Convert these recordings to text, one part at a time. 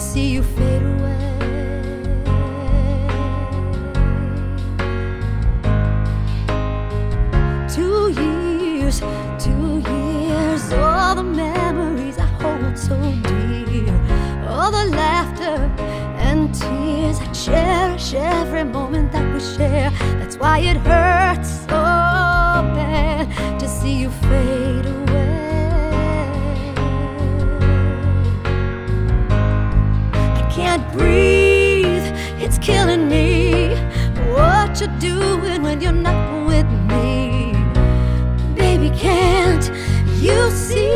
see you fade away. 2 years, 2 years, all the memories I hold so dear, all the laughter and tears, I cherish every moment that we share. That's why it hurts so bad to see you fade away. I can't breathe, it's killing me. What you're doing when you're not with me, baby, can't you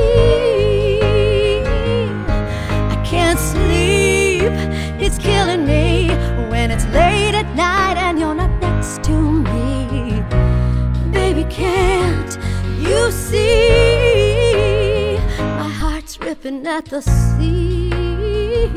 see? I can't sleep, it's killing me when it's late at night and you're not next to me. Baby, can't you see? My heart's ripping at the seams.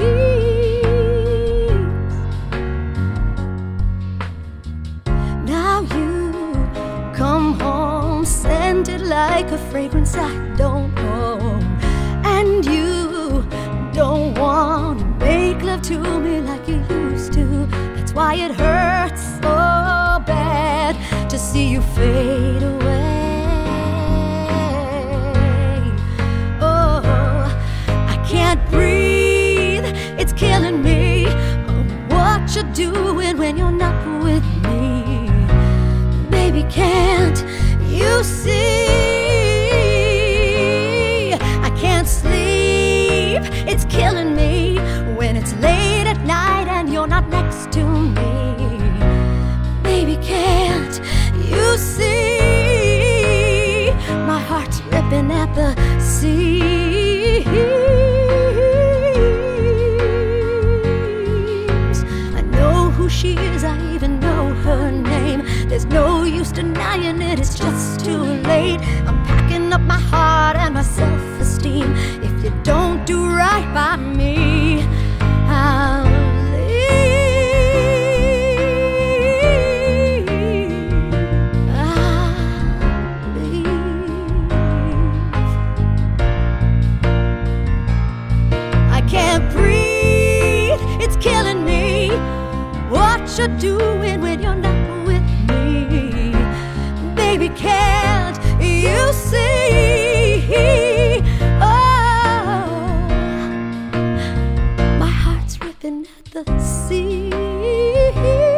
Now you come home, scented like a fragrance I don't own, and you don't want to make love to me like you used to. That's why it hurts so bad to see you fade away. Oh, I can't breathe, it's killing me. Oh, what you're doing when you're not with me, baby, can't you see? I can't sleep, it's killing me when it's late at night and you're not next to me. Baby, can't you see? My heart's ripping at the seams. I know who she is, I even know her name. There's no use denying it, it's just too late. I'm packing up my heart and my self-esteem. If you don't do right by me, I'll leave. I'll leave. I can't breathe, it's killing me. What you're doing when you're not with me, baby, can't you see? Oh, my heart's ripping at the seams.